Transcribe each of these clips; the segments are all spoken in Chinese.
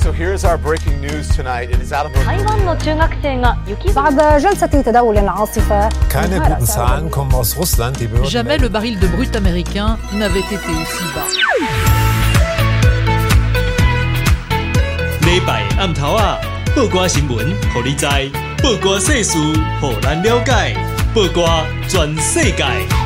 so here's our breaking news tonight. It is out of 台湾の中学生が雪 بعد جلسة تداول العاصفة Keine guten Zahlen kommen aus Russland. Die Behörden Jamais le baril de brut américain n'avait été aussi bas. 礼拜暗头啊，报歌新闻，互你知；报歌世事，互咱了解。报歌全世界。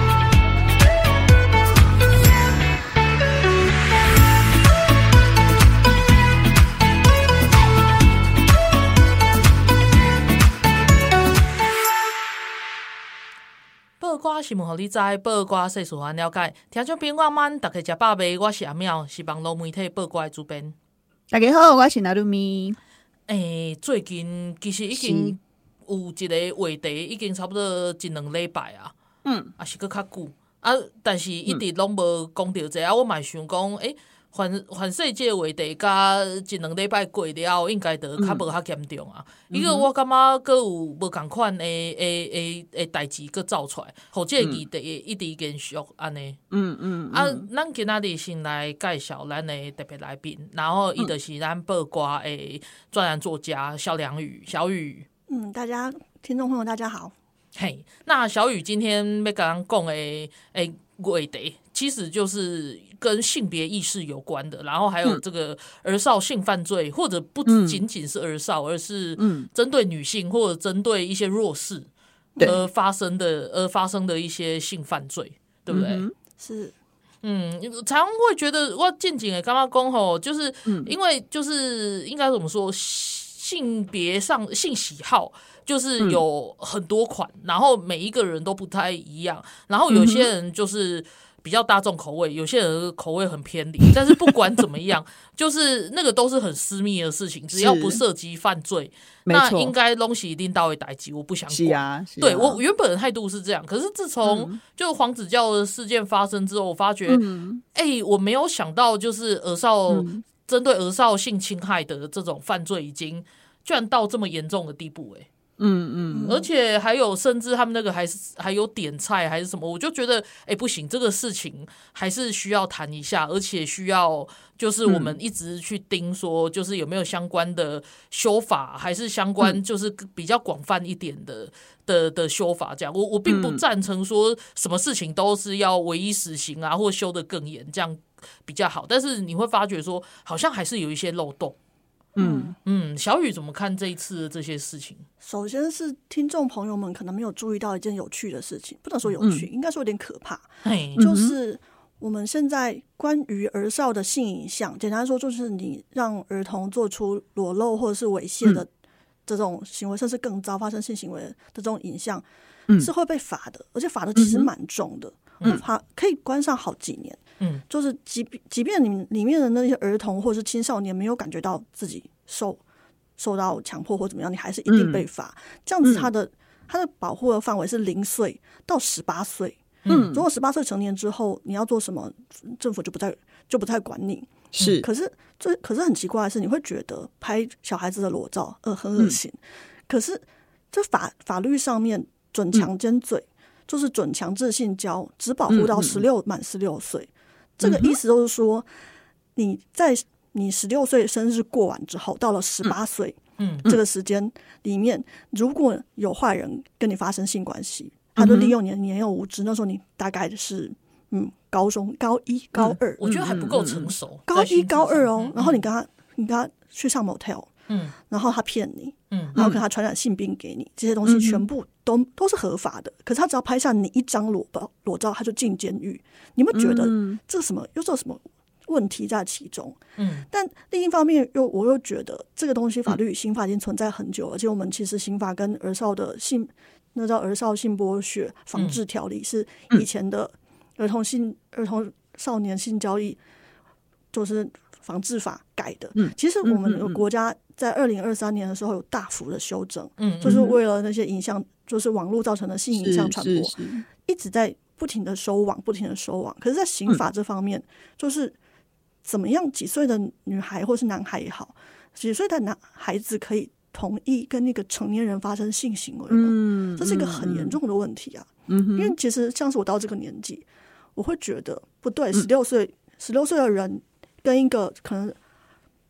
报歌新闻，互你知；报歌世事，互咱了解。听众朋友们，大家食饱未？我是阿妙，是网络媒体报歌的主编。 大家好，我是纳鲁咪。 最近其实已经有一个话题，已经差不多一两礼拜啊，也是搁较久啊，但是一直拢无讲到这啊。我嘛想讲，环世界话题甲一两礼拜过了后，应该就较无较严重啊。因为我感觉搁有无共款的代志搁走出来，互这个议题一直延续安尼。咱今仔日先来介绍咱的特别来宾，然后伊就是咱报歌的专栏作家萧良宇，小宇。 大家听众朋友大家好。 嘿，那小宇今天要跟咱讲的话题，其实就是跟性别意识有关的，然后还有这个儿少性犯罪，或者不仅仅是儿少，而是针对女性或者针对一些弱势而发生的一些性犯罪，对不对？ 是。 常会觉得我近景的刚刚讲吼，就是因为就是应该怎么说，性别上性喜好就是有很多款，然后每一个人都不太一样，然后有些人就是比较大众口味，有些人口味很偏离，但是不管怎么样，就是那个都是很私密的事情，只要不涉及犯罪，那应该东西一定到位代志，我不想管。 是啊， 对，我原本的态度是这样，可是自从就黄子佼的事件发生之后，我发觉，我没有想到，就是针对儿少性侵害的这种犯罪，居然到这么严重的地步，而且还有甚至他们那个还有点菜还是什么，我就觉得不行，这个事情还是需要谈一下，而且需要就是我们一直去盯说，就是有没有相关的修法，还是相关就是比较广泛一点的修法。这样，我并不赞成说什么事情都是要唯一死刑啊，或修得更严，这样比较好。但是你会发觉说，好像还是有一些漏洞。小宇怎么看这一次的这些事情？ 首先是听众朋友们可能没有注意到一件有趣的事情，不能说有趣，应该说有点可怕。就是我们现在关于儿少的性影像，简单说就是你让儿童做出裸露或者是猥亵的这种行为，甚至更糟发生性行为的这种影像，是会被罚的，而且罚的其实蛮重的，罚可以关上好几年。就是即便你里面的那些儿童或者是青少年没有感觉到自己受到强迫或怎么样，你还是一定被罚。这样子他的保护的范围是0岁到18岁。如果18岁成年之后你要做什么，政府就不太管你。是，可是很奇怪的是，你会觉得拍小孩子的裸照很恶心，可是这法律上面准强奸罪就是准强制性交，只保护到满16岁。这个意思就是说，你在你16岁生日过完之后，到了18岁这个时间里面，如果有坏人跟你发生性关系，他就利用你的年幼无知，那时候你大概是高中高1高2， 我觉得还不够成熟， 高1高2哦，然后你跟他去上 motel，然后他骗你，然后可能他传染性病给你，这些东西全部都是合法的。可是他只要拍下你一张裸照，他就进监狱。你们觉得这什么又有什么问题在其中？但另一方面我又觉得这个东西法律与刑法已经存在很久，而且我们其实刑法跟儿少的那叫儿少性剥削防治条例是以前的儿童少年性交易就是防治法改的。其实我们的国家在2023年的时候有大幅的修正，就是为了那些影像，就是网络造成的性影像传播，一直在不停的收网。可是在刑法这方面，就是怎么样几岁的女孩或是男孩也好，几岁的孩子可以同意跟那个成年人发生性行为呢？这是一个很严重的问题啊。因为其实像是我到这个年纪，我会觉得不对，16岁的人跟一个可能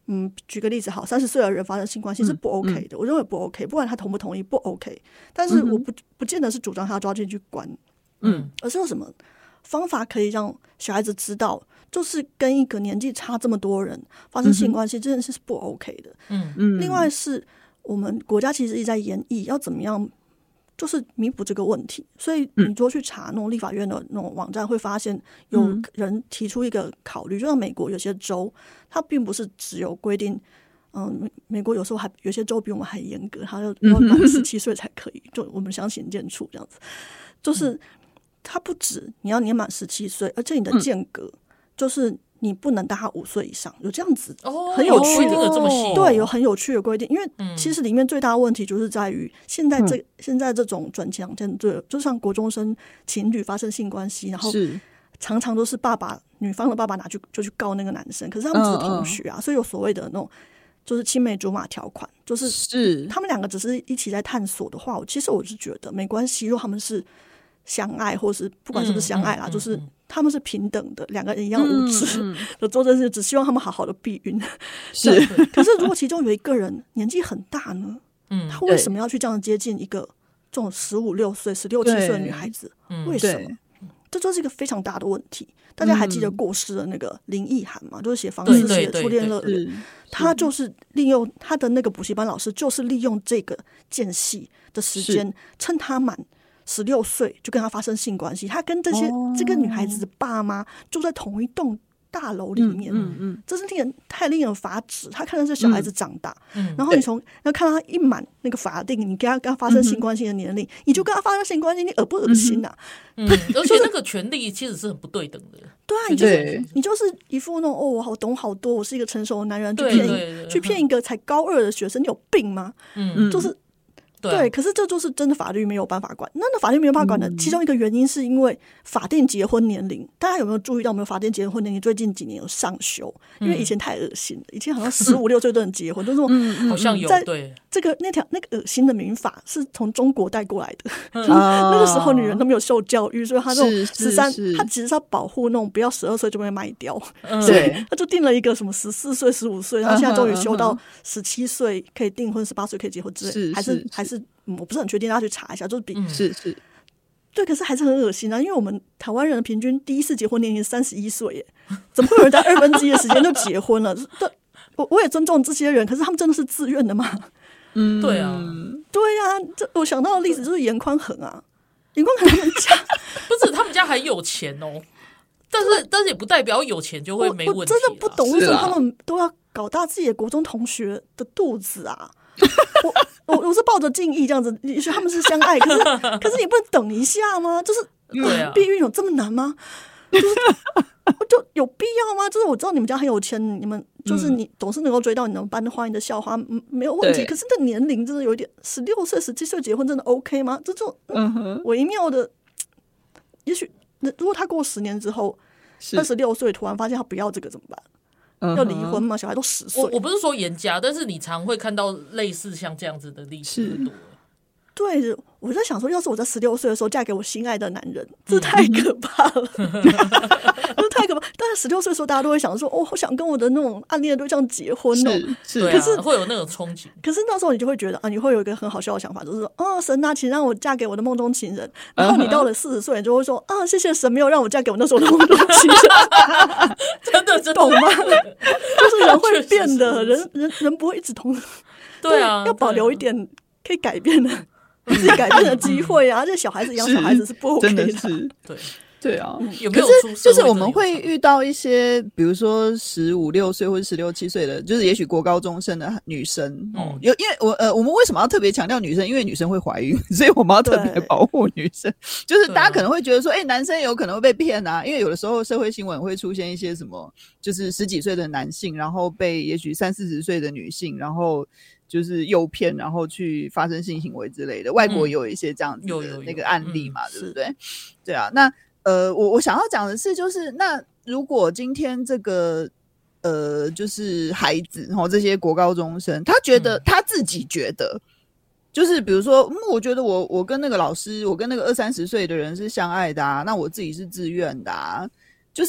举个例子好，30岁的人发生性关系是不 OK 的，我认为不 OK， 不管他同不同意不 OK， 但是我不见得是主张他抓进去关，而是有什么方法可以让小孩子知道，就是跟一个年纪差这么多人发生性关系这件事是不 OK 的。另外是我们国家其实一直在研议要怎么样就是弥补这个问题，所以你多去查那种立法院的那种网站会发现有人提出一个考虑，就像美国有些州它并不是只有规定美国有时候还有些州比我们还严格，它要满17岁才可以，就我们相形见绌这样子，就是它不止你要年满17岁，而且你的间隔就是你不能大他5岁以上，有这样子很有趣的这么细， 对，有很有趣的规定。因为其实里面最大的问题就是在于现在这种转强奸罪，就像国中生情侣发生性关系，然后常常都是女方的爸爸就去告那个男生，可是他们只是同学啊，所以有所谓的那种就是青梅竹马条款，就是他们两个只是一起在探索的话，其实我是觉得没关系，如果他们是相爱，或是不管是不是相爱啦，就是他们是平等的，两个人一样无知的做这件事，只希望他们好好的避孕。是，可是如果其中有一个人年纪很大呢，他为什么要去这样接近一个这种15、16岁、16、17岁的女孩子？为什么？这就是一个非常大的问题。大家还记得过世的那个林奕含吗？就是写房思琪的初恋乐园，他就是利用他的那个补习班老师，就是利用这个间隙的时间，趁他满16岁就跟他发生性关系，他跟这个女孩子的爸妈住在同一栋大楼里面，这是太令人发指。他看的是小孩子长大，然后你要看他一满那个法定，你跟他发生性关系的年龄，你就跟他发生性关系，你恶不恶心啊？ 而且那个权利其实是很不对等的。 对啊，你就是一副那种我好懂好多，我是一个成熟的男人，去骗一个才高2的学生，你有病吗？就是。对，可是这就是真的法律没有办法管。那法律没有办法管的其中一个原因是因为法定结婚年龄，大家有没有注意到？我们法定结婚年龄最近几年有上修，因为以前太恶心了，以前好像15、16岁都能结婚，就是好像有对这个那个恶心的民法是从中国带过来的，那个时候女人都没有受教育，所以他那种13，他其实是要保护那种不要12岁就被卖掉，所以他就定了一个什么14岁、15岁，然后现在终于修到17岁可以订婚，18岁可以结婚之类，还是我不是很确定，大家去查一下，就是比是对，可是还是很恶心啊！因为我们台湾人的平均第一次结婚年龄是31岁耶，怎么会有人在1/2的时间就结婚了？我也尊重这些人，可是他们真的是自愿的吗？ 对啊， 这我想到的例子就是严宽恒啊，严宽恒他们家不是他们家还有钱哦，但是也不代表有钱就会没问题。 我真的不懂为什么他们都要搞大自己的国中同学的肚子啊！我是抱着敬意这样子，也许他们是相爱，可是你不能等一下吗？就是避孕有这么难吗？就有必要吗？就是我知道你们家很有钱，你们就是你总是能够追到你们班的花，你的校花没有问题。可是这年龄真的有一点，16岁、17岁结婚真的 OK 吗？这种微妙的，也许如果他过10年之后26岁突然发现他不要这个怎么办？要离婚吗？小孩都10岁。 我不是说严家，但是你常会看到类似像这样子的例子很多。 对，我在想说，要是我在16岁的时候嫁给我心爱的男人，这太可怕了，这太可怕。但是16岁的时候，大家都会想说，好想跟我的那种暗恋的对象结婚哦。 可是会有那种憧憬。 可是那时候你就会觉得你会有一个很好笑的想法，就是说，神啊，请让我嫁给我的梦中情人。然后你到了40岁，你就会说，谢谢神，没有让我嫁给我那时候的梦中情人。 真的懂吗？就是人会变的，人不会一直同。 对啊， 要保留一点可以改变的。自己改变的机会啊！这小孩子养小孩子是不 OK 的， 真的是对啊。 有没有就是我们会遇到一些，比如说15、16岁或者16、17岁的，就是也许国高中生的女生，因为我们为什么要特别强调女生？因为女生会怀孕，所以我们要特别保护女生。就是大家可能会觉得说，男生有可能会被骗啊，因为有的时候社会新闻会出现一些什么，就是10几岁的男性，然后被也许30、40岁的女性，然后就是诱骗，然后去发生性行为之类的。外国也有一些这样子的那个案例嘛，对不对？对啊，那我想要讲的是，就是那如果今天这个就是孩子这些国高中生，他觉得他自己觉得，就是比如说，我觉得我跟那个老师，我跟那个20、30岁的人是相爱的啊，那我自己是自愿的啊，就是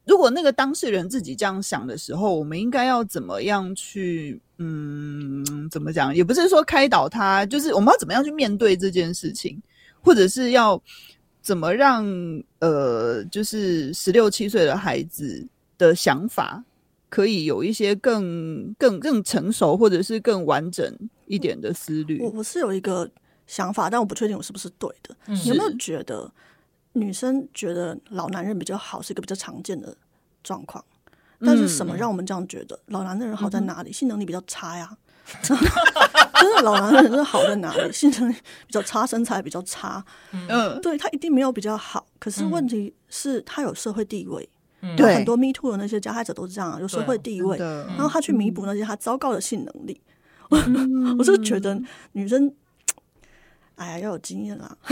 如果那个当事人自己这样想的时候，我们应该要怎么样去怎么讲，也不是说开导他，就是我们要怎么样去面对这件事情，或者是要怎么让就是16、17岁的孩子的想法可以有一些更成熟，或者是更完整一点的思虑。 我是有一个想法，但我不确定我是不是对的。你有没有觉得女生觉得老男人比较好是一个比较常见的状况？但是什么让我们这样觉得？老男人好在哪里？性能力比较差呀。真的老男人是好在哪里？性能力比较差，身材比较差。对，他一定没有比较好。可是问题是他有社会地位。对，很多 Me Too 的那些加害者都是这样，有社会地位，然后他去弥补那些他糟糕的性能力。我是觉得女生，哎呀，要有经验啦。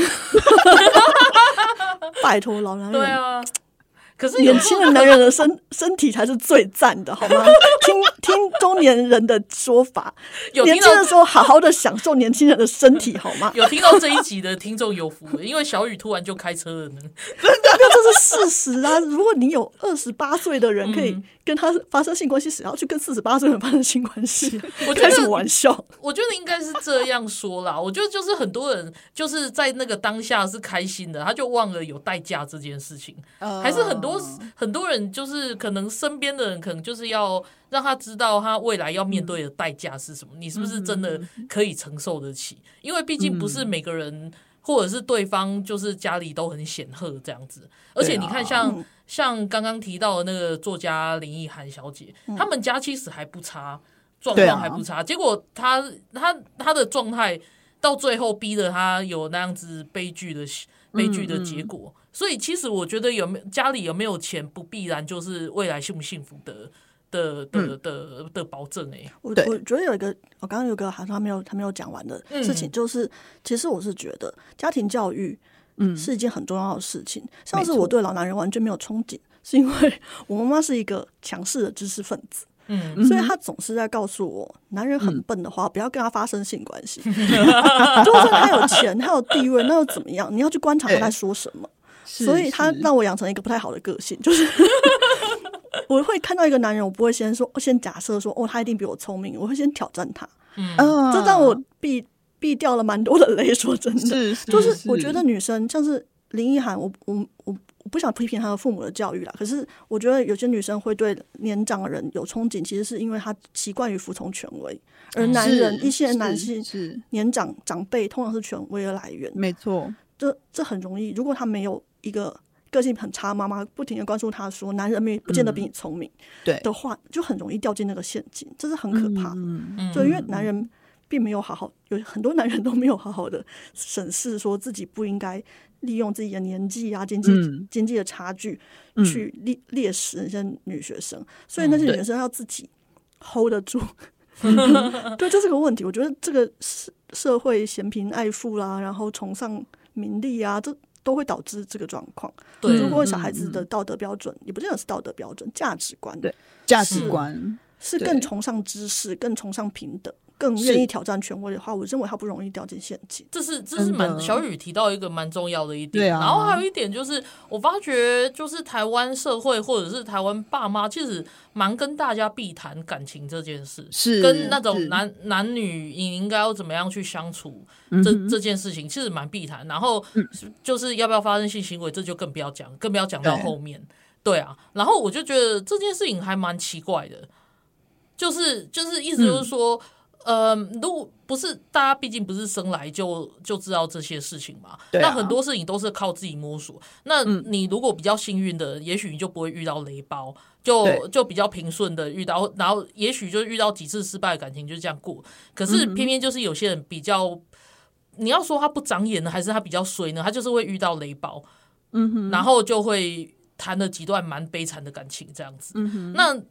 拜托老男人。对啊。可是年轻的男人的身体才是最赞的，好吗？听中年人的说法，年轻的时候好好的享受年轻人的身体，好吗？ 有听到这一集的听众有福了，因为小雨突然就开车了呢。 这是事实啊！如果你有28岁的人可以跟他发生性关系时，要去跟48岁的人发生性关系，我开什么玩笑？ 我觉得应该是这样说啦。我觉得就是很多人就是在那个当下是开心的，他就忘了有代价这件事情，还是很多人就是可能身边的人可能就是要让他知道他未来要面对的代价是什么，你是不是真的可以承受得起？因为毕竟不是每个人或者是对方就是家里都很显赫这样子，而且你看像刚刚提到的那个作家林奕含小姐，他们家其实还不差，状况还不差，结果他的状态到最后逼得他有那样子悲剧的结果。所以其实我觉得家里有没有钱不必然就是未来幸不幸福的保证。 我觉得我刚刚有个好像他没有讲完的事情，就是其实我是觉得家庭教育是一件很重要的事情。像是我对老男人完全没有憧憬，是因为我妈妈是一个强势的知识分子。所以他总是在告诉我，男人很笨的话，不要跟他发生性关系。就算他有钱，他有地位，那又怎么样？你要去观察他在说什么。所以他让我养成一个不太好的个性，就是我会看到一个男人，我不会先假设说他一定比我聪明，我会先挑战他。这让我避掉了蛮多的雷。说真的，就是我觉得女生像是林奕含，我不想批评她的父母的教育啦，可是我觉得有些女生会对年长的人有憧憬，其实是因为她习惯于服从权威，而男人一些男性年长辈通常是权威的来源。 没错， 这很容易，如果他没有一个个性很差妈妈不停的灌输他说男人不见得比你聪明的话，就很容易掉进那个陷阱，这是很可怕的。就因为男人并没有有很多男人都没有好好的审视说自己不应该利用自己的年纪啊经济的差距去猎食那些女学生，所以那些女学生要自己 hold 得住。对，这是个问题。我觉得这个社会嫌贫爱富啦，然后崇尚名利啊，这都会导致这个状况。对，如果小孩子的道德标准也不见得是道德标准，价值观是更崇尚知识，更崇尚平等，更愿意挑战权威的话，我认为他不容易掉进陷阱。 这是小雨提到一个蛮重要的一点。然后还有一点就是，我发觉就是台湾社会或者是台湾爸妈，其实蛮跟大家避谈感情这件事，是跟那种男女你应该要怎么样去相处这件事情，其实蛮避谈。然后就是要不要发生性行为，这就更不要讲到后面。对啊，然后我就觉得这件事情还蛮奇怪的，就是意思就是说。如果不是大家毕竟不是生来就知道这些事情嘛，那很多事情都是靠自己摸索。那你如果比较幸运的，也许你就不会遇到雷包，就比较平顺的遇到，然后也许就遇到几次失败的感情就这样过。可是偏偏就是有些人比较，你要说他不长眼呢，还是他比较衰呢？他就是会遇到雷包，然后就会谈了几段蛮悲惨的感情这样子。那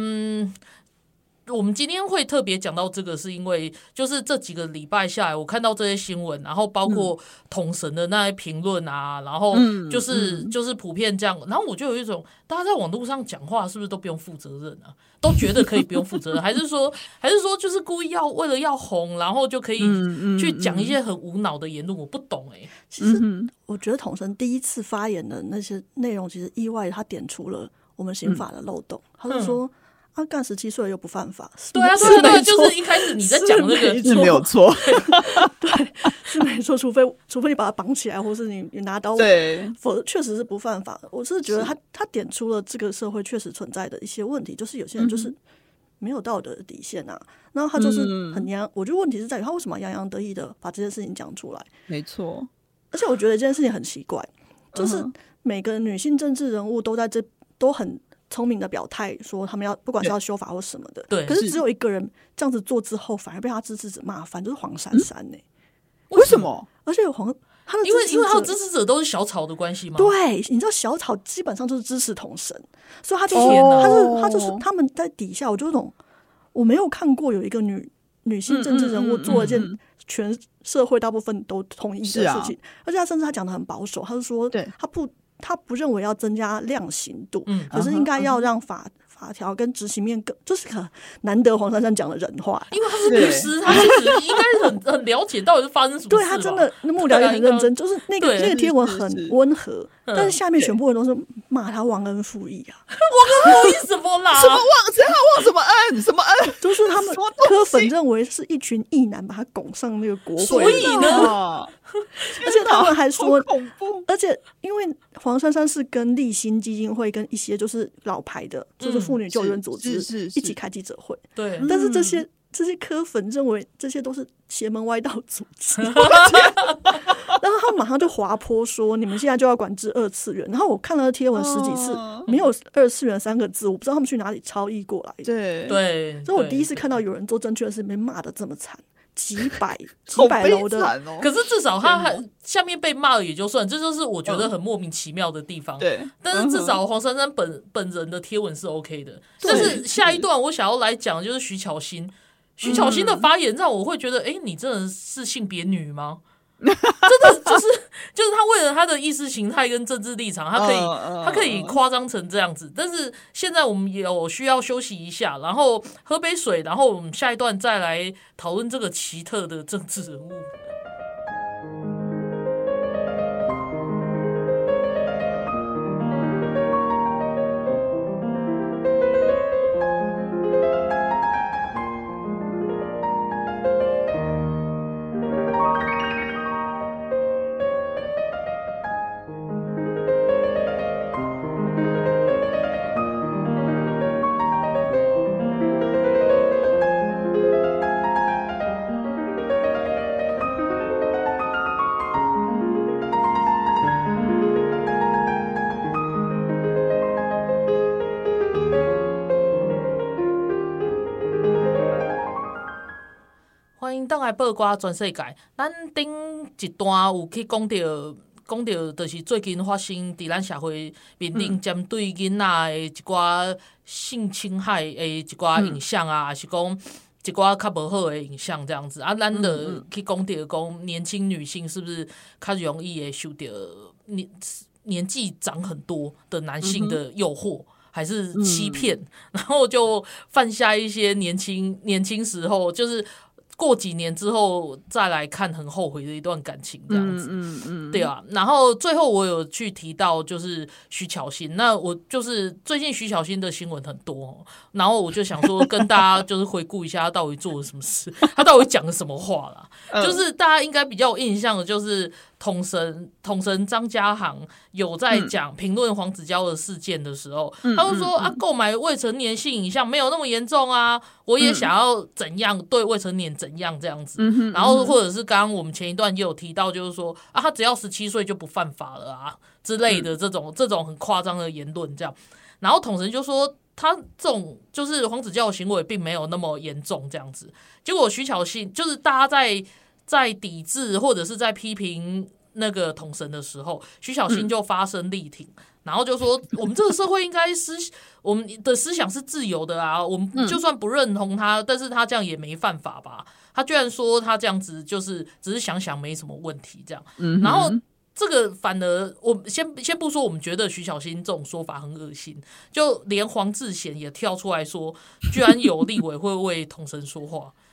我们今天会特别讲到这个，是因为就是这几个礼拜下来，我看到这些新闻，然后包括统神的那些评论啊，然后就是普遍这样，然后我就有一种，大家在网络上讲话是不是都不用负责任啊？都觉得可以不用负责任，还是说就是故意为了要红，然后就可以去讲一些很无脑的言论？我不懂欸。 其实我觉得统神第一次发言的那些内容，其实意外他点出了我们刑法的漏洞，他就说。干17岁又不犯法， 对啊，对，就是一开始你在讲那个是没有错， 对，是没错，除非你把他绑起来，或是你拿刀， 对， 否则确实是不犯法的。我是觉得他点出了这个社会确实存在的一些问题，就是有些人就是没有道德的底线啊，然后他就是很我觉得问题是在于他为什么洋洋得意的把这件事情讲出来， 没错。 而且我觉得这件事情很奇怪，就是每个女性政治人物都都很聪明的表态说他们要不管是要修法或什么的， 对。 可是只有一个人这样子做之后，反而被他支持者骂翻，就是黄珊珊呢。 为什么？ 而且他的因为他的支持者都是小草的关系吗？ 对，你知道小草基本上就是支持统神，所以他就是他们在底下，我就懂，我没有看过有一个女性政治人物做一件全社会大部分都同意的事情，而且他甚至他讲得很保守，他是说他不认为要增加量刑度，可是应该要让法条跟执行面更，就是难得黄珊珊讲的人话， 因为他是律师，他其实应该很了解到底是发生什么事。 对，他真的幕僚也很认真，就是那个贴文很温和，但是下面全部人都是骂他忘恩负义啊！ 忘恩负义什么啦？ 什么忘？谁忘什么恩？什么恩？ 就是他们柯粉认为是一群异男把他拱上那个国会， 所以呢。 而且他们还说， 恐怖。 而且因为黄珊珊是跟立新基金会跟一些就是老牌的，就是妇女救援组织一起开记者会。 对， 但是这些柯粉认为这些都是邪门歪道组织，然后他马上就滑坡说：“你们现在就要管制2次元。”然后我看了贴文10几次，没有2次元3个字，我不知道他们去哪里抄译过来的。 对， 所以我第一次看到有人做正确的事被骂得这么惨。几百楼的， 可是至少他下面被骂了也就算，这就是我觉得很莫名其妙的地方。 对， 但是至少黄珊珊本人的贴文是 OK 的。但是下一段我想要来讲的就是徐巧芯的发言，让我会觉得，你真的是性别女吗？真的就是他为了他的意识形态跟政治立场，他可以夸张成这样子。但是现在我们有需要休息一下，然后喝杯水，然后我们下一段再来讨论这个奇特的政治人物。欢迎倒来报歌全世界。咱顶一段有去讲到，就是最近发生伫咱社会面顶针对囡仔的一寡性侵害的一寡影响啊，还是讲一寡较无好的影响这样子啊。咱就去讲到讲年轻女性是不是较容易会受到年纪长很多的男性的诱惑。还是欺骗，然后就犯下一些年轻时候，就是过几年之后再来看很后悔的一段感情这样子，对啊。然后最后我有去提到就是徐巧芯，那我就是最近徐巧芯的新闻很多，然后我就想说跟大家就是回顾一下他到底做了什么事，他到底讲了什么话啦。就是大家应该比较有印象的就是统神张家航有在讲评论黄子佼的事件的时候，他就说购买未成年性影像没有那么严重啊，我也想要怎样对未成年怎样这样子，然后或者是刚刚我们前一段也有提到，就是说他只要17岁就不犯法了啊之类的这种很夸张的言论这样，然后统神就说他这种就是黄子佼的行为并没有那么严重这样子，结果徐巧芯就是大家在抵制或者是在批评那个统神的时候，徐巧芯就发声力挺，然后就说我们这个社会应该我们的思想是自由的啊，我们就算不认同他，但是他这样也没犯法吧？他居然说他这样子就是只是想想没什么问题这样，然后这个反而我们先不说，我们觉得徐巧芯这种说法很恶心，就连黄志贤也跳出来说，居然有立委会为统神说话。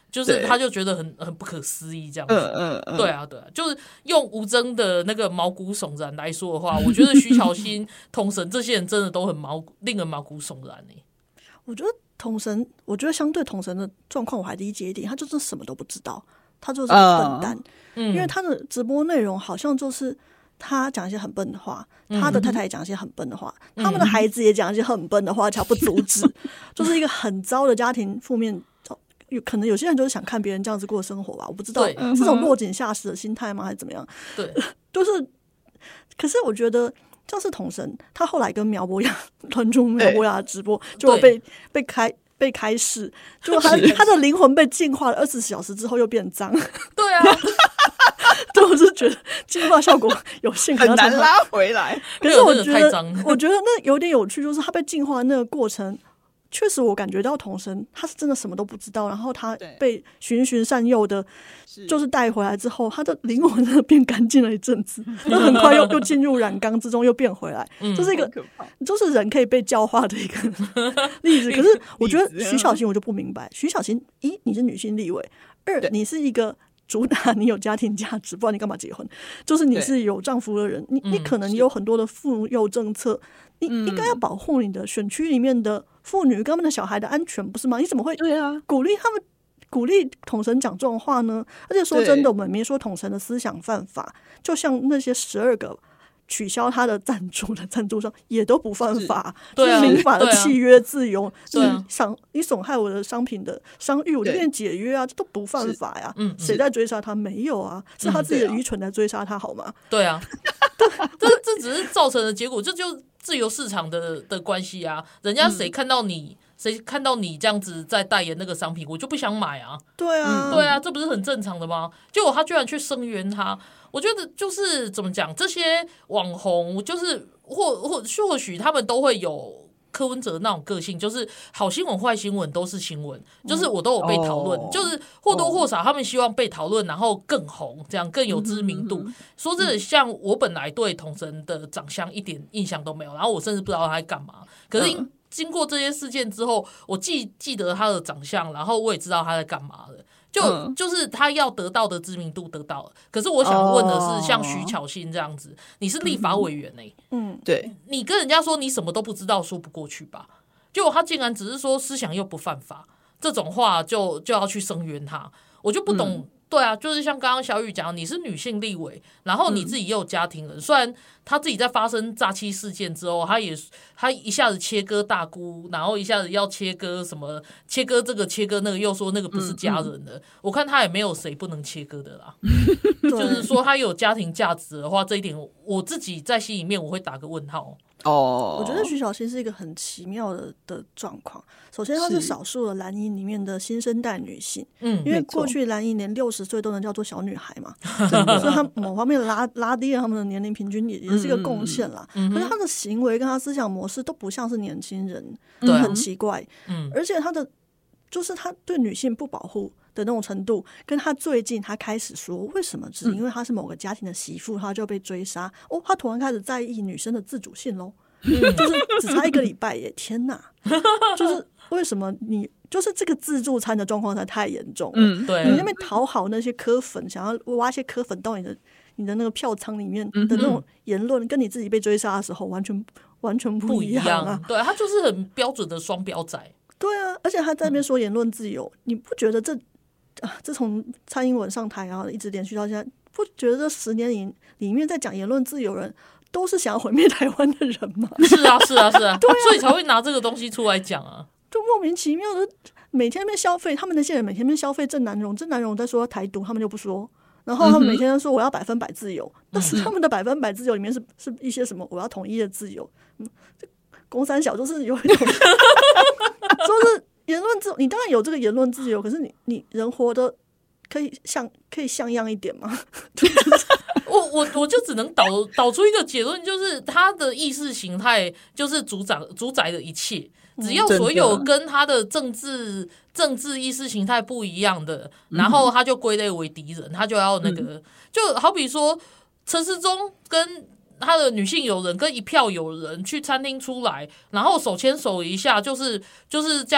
就是他就觉得很不可思议这样子。对啊，就是用吴峥的那个毛骨悚然来说的话，我觉得徐巧芯、统神这些人真的都很令人毛骨悚然欸。 我觉得统神，我觉得相对统神的状况我还理解一点，他就是什么都不知道，他就是笨蛋。因为他的直播内容好像就是他讲一些很笨的话，他的太太也讲一些很笨的话，他们的孩子也讲一些很笨的话，才不阻止，就是一个很糟的家庭负面。可能有些人就是想看别人这样子过生活吧，我不知道这种落井下石的心态吗，还是怎么样？对，就是。可是我觉得像是统神，他后来跟苗博雅团出苗博雅的直播，就被开释，就他的灵魂被净化了24小时之后又变脏。对啊。对，我是觉得净化效果有限， 很难拉回来。 可是我觉得那有点有趣，就是他被净化的那个过程，确实我感觉到统神他是真的什么都不知道，然后他被循循善诱的，就是带回来之后，他的灵魂真的变干净了一阵子，那很快又进入染缸之中，又变回来，这是一个就是人可以被教化的一个例子。可是我觉得徐巧芯我就不明白，徐巧芯一你是女性立委，2你是一个主打你有家庭价值，不然你干嘛结婚？就是你是有丈夫的人，你可能有很多的妇幼政策，你应该要保护你的选区里面的妇女跟他们的小孩的安全，不是吗？你怎么会鼓励他们鼓励统神讲这种话呢？而且说真的，我们没说统神的思想犯法，就像那些12个取消他的赞助商也都不犯法，是民法的契约自由。你损害我的商品的商誉，我就变解约啊，这都不犯法呀。谁在追杀他？没有啊，是他自己的愚蠢在追杀他，好吗？ 对啊，这只是造成的结果，这就自由市场的关系啊。人家谁看到你这样子在代言那个商品，我就不想买啊。对啊，这不是很正常的吗？结果他居然去声援他。我觉得就是怎么讲，这些网红就是或许他们都会有柯文哲那种个性，就是好新闻坏新闻都是新闻，就是我都有被讨论，就是或多或少他们希望被讨论，然后更红，这样更有知名度。说真的，像我本来对统神的长相一点印象都没有，然后我甚至不知道他在干嘛，可是经过这些事件之后，我记得他的长相，然后我也知道他在干嘛了。就是他要得到的知名度得到了，可是我想问的是，像徐巧芯这样子，你是立法委员对， 你跟人家说你什么都不知道，说不过去吧？结果他竟然只是说思想又不犯法，这种话就要去声援他，我就不懂。对啊，就是像刚刚小雨讲，你是女性立委，然后你自己也有家庭人，虽然他自己在发生诈欺事件之后，他一下子切割大姑，然后一下子要切割什么，切割这个切割那个，又说那个不是家人的，我看他也没有谁不能切割的啦。就是说他有家庭价值的话，这一点我自己在心里面我会打个问号。 我觉得徐巧芯是一个很奇妙的状况。首先，她是少数的蓝营里面的新生代女性，因为过去蓝营连60岁都能叫做小女孩嘛，所以她某方面拉低了他们的年龄平均，也是一个贡献啦。可是她的行为跟她思想模式都不像是年轻人，很奇怪。而且她的就是她对女性不保护的那种程度，跟他最近他开始说为什么只因为他是某个家庭的媳妇，他就被追杀他突然开始在意女生的自主性咯。就是只差1个礼拜耶，天哪！就是为什么你就是这个自助餐的状况才太严重了。对，你那边讨好那些柯粉，想要挖一些柯粉到你的那个票仓里面的那种言论，跟你自己被追杀的时候完全不一样啊！ 对，他就是很标准的双标仔。 对啊，而且他在那边说言论自由，你不觉得自从蔡英文上台一直连续到现在，不觉得这10年里面在讲言论自由人都是想要毁灭台湾的人吗？ 是啊，对啊，所以才会拿这个东西出来讲啊， 就莫名其妙的每天在消费，他们那些人每天在消费郑南榕在说台独，他们就不说，然后他们每天在说我要100%自由，但是他们的100%自由里面是一些什么我要统一的自由，公三小就是有一种就是言论自由，你当然有这个言论自由，可是你人活得可以像样一点吗？ 我就只能导出一个结论，就是他的意识形态就是主宰的一切，只要所有跟他的政治意识形态不一样的，然后他就归类为敌人，他就要那个，就好比说陈时中跟他的女性友人跟一票友人去餐厅出来，然后手牵手一下，就是这样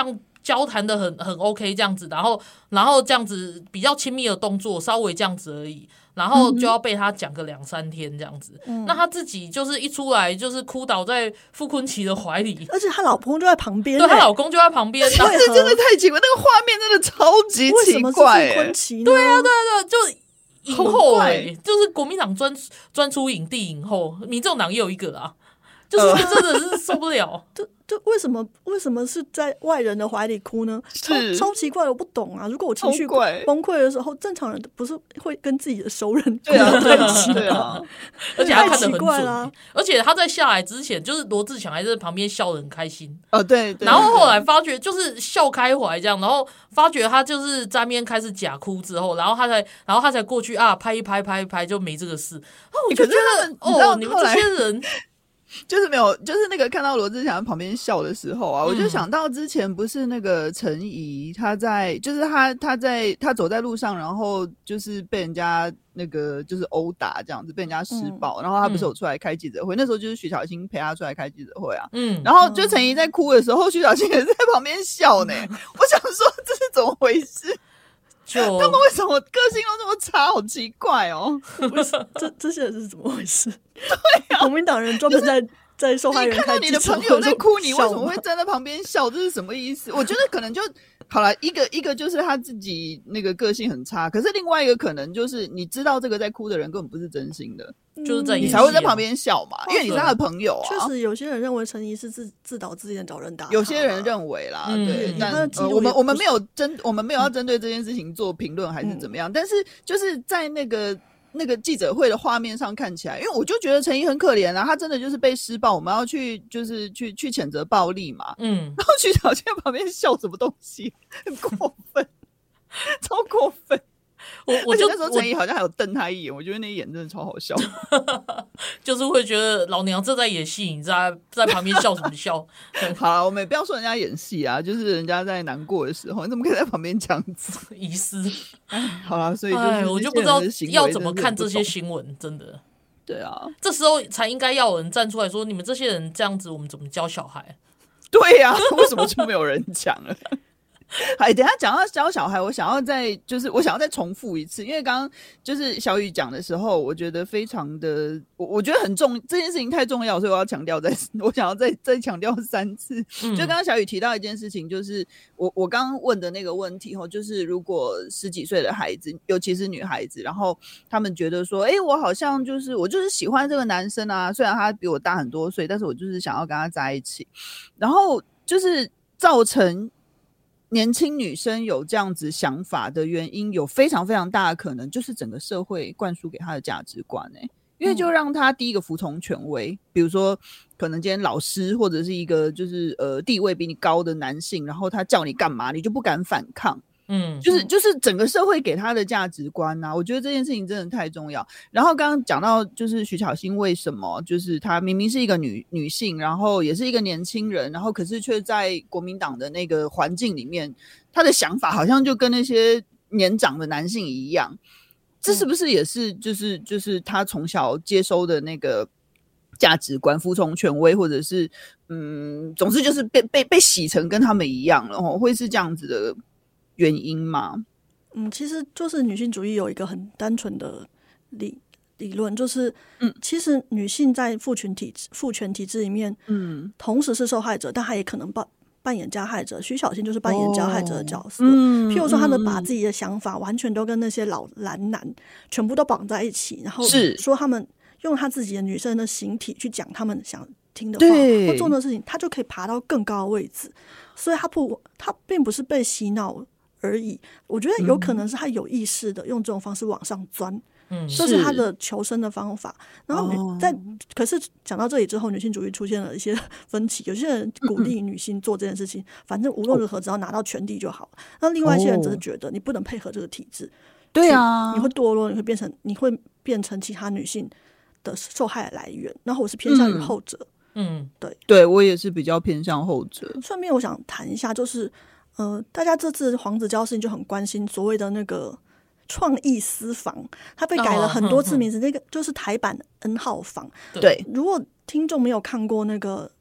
交谈的很 OK 这样子，然后这样子比较亲密的动作，稍微这样子而已，然后就要被他讲个2-3天这样子。那他自己就是一出来就是哭倒在傅昆萁的怀里， 而且他老公就在旁边， 对，他老公就在旁边， 这真的太奇怪，那个画面真的超级奇怪。 为什么是傅昆萁呢？ 对啊，就影后就是国民党专出影帝影后，民众党也有一个啊，就是真的是受不了。 就为什么是在外人的怀里哭呢？超奇怪，我不懂啊！如果我情绪崩溃的时候，正常人不是会跟自己的熟人哭在一起吗？ 而且他看得很准， 而且他在下来之前，就是罗志祥还在旁边笑得很开心。 对。 然后后来发觉就是笑开怀这样，然后发觉他就是在面开始假哭之后，然后他才过去啊，拍一拍就没这个事。我就觉得你们这些人。 就是没有，就是那个看到罗志祥在旁边笑的时候啊，我就想到之前不是那个陈怡，他走在路上，然后就是被人家那个就是殴打这样子，被人家施暴，然后他不是有出来开记者会，那时候就是徐小新陪他出来开记者会啊，然后就陈怡在哭的时候，徐小新也是在旁边笑呢，我想说这是怎么回事？他们为什么个性都这么差？好奇怪哦！ 这些人是怎么回事？对啊，国民党人专门在受害人看到你的朋友在哭，你为什么会站在旁边笑？这是什么意思？我觉得可能就好了，一个就是他自己那个个性很差，可是另外一个可能就是你知道这个在哭的人根本不是真心的， 就是在你才会在旁边笑嘛，因为你是他的朋友啊。 确实，有些人认为陈怡是自导自演找人打， 有些人认为啦，对，但我们没有要针对这件事情做评论还是怎么样，但是就是在那个记者会的画面上看起来，因为我就觉得陈怡很可怜啊，他真的就是被施暴，我们要去就是去谴责暴力嘛，然后徐小新旁边笑什么东西，很过分，超过分。我那时候陈怡好像还有瞪他一眼，我觉得那一眼真的超好笑， 就是会觉得老娘正在演戏，你在旁边笑什么笑？ 好了，我们也不要说人家演戏啊，就是人家在难过的时候，你怎么可以在旁边这样子？ 疑似， 好了，所以我就不知道要怎么看这些新闻，真的。 对啊， 这时候才应该要有人站出来说，你们这些人这样子，我们怎么教小孩？ 对呀，为什么就没有人讲了？哎，等一下讲到教小孩，我想要再重复一次，因为刚刚就是小雨讲的时候，我觉得非常的，我觉得很重，这件事情太重要，所以我要强调我想要再强调3次。就刚刚小雨提到一件事情，就是我刚刚问的那个问题就是如果10几岁的孩子，尤其是女孩子，然后他们觉得说，我好像我就是喜欢这个男生啊，虽然他比我大很多岁，但是我就是想要跟他在一起，然后就是造成年轻女生有这样子想法的原因，有非常非常大的可能就是整个社会灌输给她的价值观因为就让她第一个服从权威，比如说可能今天老师或者是一个就是地位比你高的男性，然后他叫你干嘛你就不敢反抗，就是整个社会给他的价值观啊，我觉得这件事情真的太重要。然后刚刚讲到就是徐巧芯为什么就是她明明是一个女性，然后也是一个年轻人，然后可是却在国民党的那个环境里面，她的想法好像就跟那些年长的男性一样，这是不是也是就是她从小接收的那个价值观，服从权威，或者是总之就是被洗成跟他们一样了会是这样子的原因吗？ 其实就是女性主义有一个很单纯的理论，就是其实女性在父权体制里面同时是受害者，但她也可能扮演加害者。徐小芯就是扮演加害者的角色，譬如说她的把自己的想法完全都跟那些老蓝男全部都绑在一起，然后说他们用她自己的女生的形体去讲他们想听的话或做的事情，她就可以爬到更高的位置。所以她并不是被洗脑而已，我觉得有可能是他有意识的用这种方式往上钻，这是他的求生的方法。然后可是讲到这里之后，女性主义出现了一些分歧，有些人鼓励女性做这件事情，反正无论如何只要拿到权力就好。那另外一些人则是觉得你不能配合这个体制， 对啊， 你会堕落，你会变成其他女性的受害来源。然后我是偏向于后者， 对，我也是比较偏向后者。 顺便我想谈一下，就是大家这次黄子佼事情就很关心所谓的那个创意私房，它被改了很多次名字，那个就是台版 N 号房。 对， 如果听众没有看过那个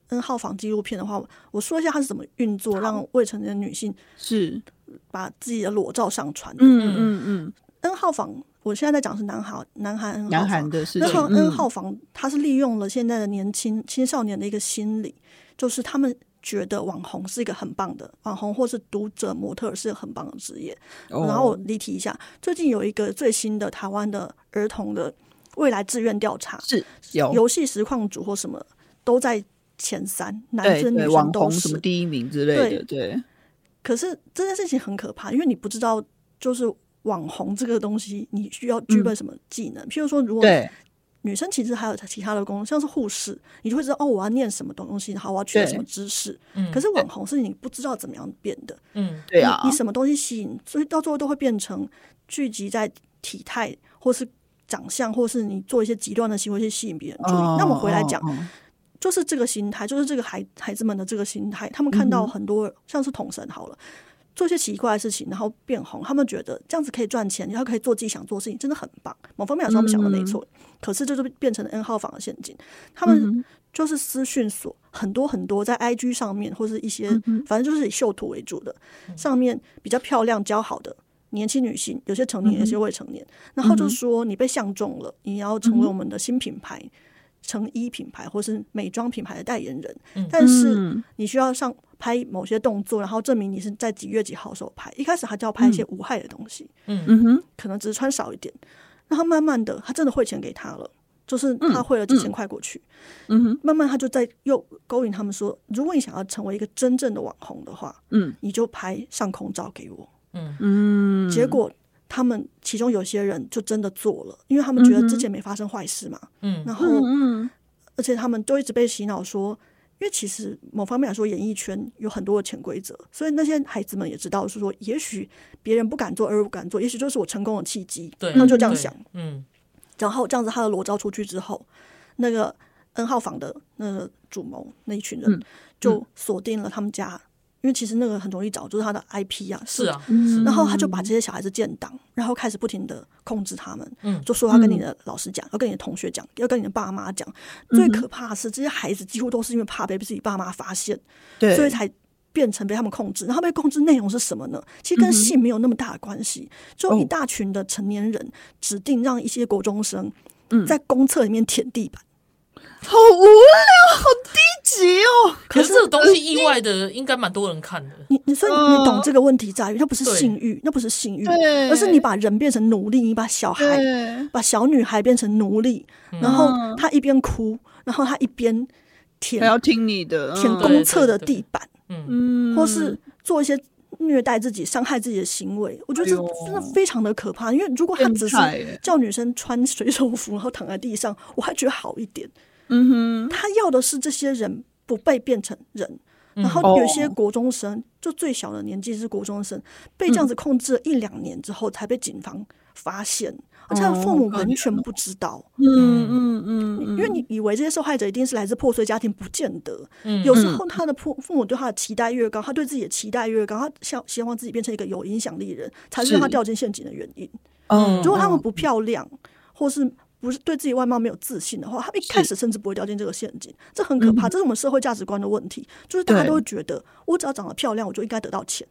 N 号房纪录片的话，我说一下它是怎么运作，让未成年女性是把自己的裸照上传的。N 号房，我现在在讲是南韩 N 号房的事情。 N 号房，它是利用了现在的青少年的一个心理，就是他们觉得网红是一个很棒的，网红或是读者模特是一个很棒的职业。然后我离题一下，最近有一个最新的台湾的儿童的未来志愿调查， 是有游戏实况组或什么都在前3，男生女生都是什么第1名之类的。对， 可是这件事情很可怕，因为你不知道就是网红这个东西你需要具备什么技能。譬如说，如果女生其实还有其他的工作，像是护士，你就会知道我要念什么东西，好，我要取得什么知识。可是网红是你不知道怎么样变的。对啊，你什么东西吸引，所以到最后都会变成聚集在体态或是长相，或是你做一些极端的行为去吸引别人注意。那我们回来讲，就是这个心态，就是这个孩子们的这个心态，他们看到很多像是统神好了，做一些奇怪的事情，然后变红，他们觉得这样子可以赚钱，然后可以做自己想做的事情，真的很棒。某方面来说，他们想的没错，可是这就变成了 N 号房的陷阱。他们就是私讯所很多很多，在 IG 上面或是一些反正就是以秀图为主的，上面比较漂亮姣好的年轻女性，有些成年，有些未成年，然后就说你被相中了，你要成为我们的新品牌。成衣品牌或是美妆品牌的代言人，但是你需要上拍某些动作，然后证明你是在几月几号的时候拍。一开始他就要拍一些无害的东西，可能只是穿少一点，然后慢慢的他真的汇钱给他了，就是他汇了几千块过去，慢慢他就在又勾引他们说，如果你想要成为一个真正的网红的话，你就拍上空照给我。结果他们其中有些人就真的做了，因为他们觉得之前没发生坏事嘛，然后而且他们就一直被洗脑说，因为其实某方面来说演艺圈有很多的潜规则，所以那些孩子们也知道是说，也许别人不敢做而不敢做，也许就是我成功的契机，他们就这样想。然后这样子他的裸照出去之后，那个 N 号房的那个主谋那一群人就锁定了他们家，因为其实那个很容易找，就是他的 IP 啊， 是啊， 然后他就把这些小孩子建档，然后开始不停的控制他们，就说要跟你的老师讲，要跟你的同学讲，要跟你的爸妈讲。最可怕的是，这些孩子几乎都是因为怕被自己爸妈发现，所以才变成被他们控制。然后被控制内容是什么呢？其实跟性没有那么大的关系，就一大群的成年人指定让一些国中生在公厕里面舔地板。 好无聊，好低级哦！ 可是这个东西意外的应该蛮多人看的。 所以你懂这个问题在于，它不是性欲，那不是性欲，而是你把人变成奴隶，你把小孩、把小女孩变成奴隶，然后他一边哭，然后他一边舔， 还要听你的舔公厕的地板，或是做一些虐待自己、伤害自己的行为。我觉得这真的非常的可怕。因为如果他只是叫女生穿水手服然后躺在地上，我还觉得好一点。他要的是这些人不被变成人。然后有些国中生，就最小的年纪是国中生，被这样子控制了1-2年之后才被警方发现，而且他的父母完全不知道。因为你以为这些受害者一定是来自破碎家庭，不见得。有时候他的父母对他的期待越高，他对自己的期待越高，他希望自己变成一个有影响力的人，才是让他掉进陷阱的原因。如果他们不漂亮，或是不是对自己外貌没有自信的话，他一开始甚至不会掉进这个陷阱。这很可怕，这是我们社会价值观的问题，就是大家都会觉得我只要长得漂亮我就应该得到钱。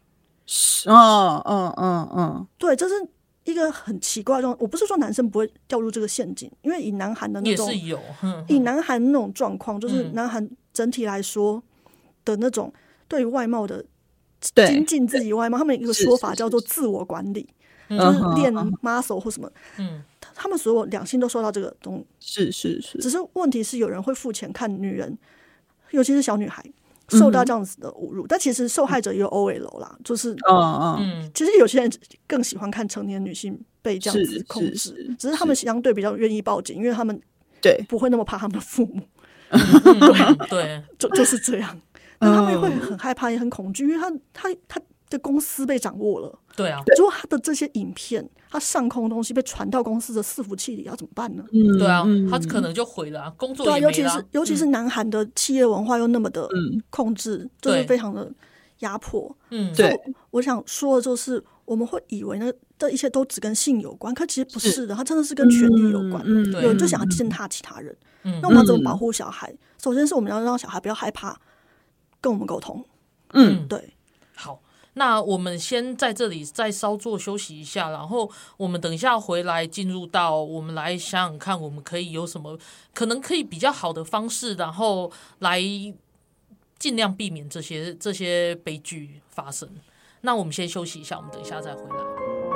对，这是一个很奇怪的状况。我不是说男生不会掉入这个陷阱，因为以南韩的那种， 也是有以南韩那种状况，就是南韩整体来说的那种对于外貌的精进自己外貌，他们有一个说法叫做自我管理，就是练 muscle 或什么。他们所有两性都受到这个东西， 是， 只是问题是有人会付钱看女人，尤其是小女孩受到这样子的侮辱，但其实受害者也有 OL 啦，就是其实有些人更喜欢看成年女性被这样子控制，只是他们相对比较愿意报警，因为他们不会那么怕他们的父母。 对， 就是这样。但他们也会很害怕，也很恐惧，因为他的公司被掌握了。 对啊， 如果他的这些影片，他上空的东西被传到公司的伺服器里，要怎么办呢？ 对啊，他可能就毁了，工作也没了。 尤其是南韩的企业文化又那么的控制，就是非常的压迫。 对， 我想说的就是我们会以为那这一切都只跟性有关，可其实不是的，它真的是跟权利有关。有人就想要践踏其他人。那我们要怎么保护小孩？首先是我们要让小孩不要害怕跟我们沟通。对。 好，那我们先在这里再稍作休息一下，然后我们等一下回来进入到我们来想想看，我们可以有什么可能可以比较好的方式，然后来尽量避免这些悲剧发生。那我们先休息一下，我们等一下再回来。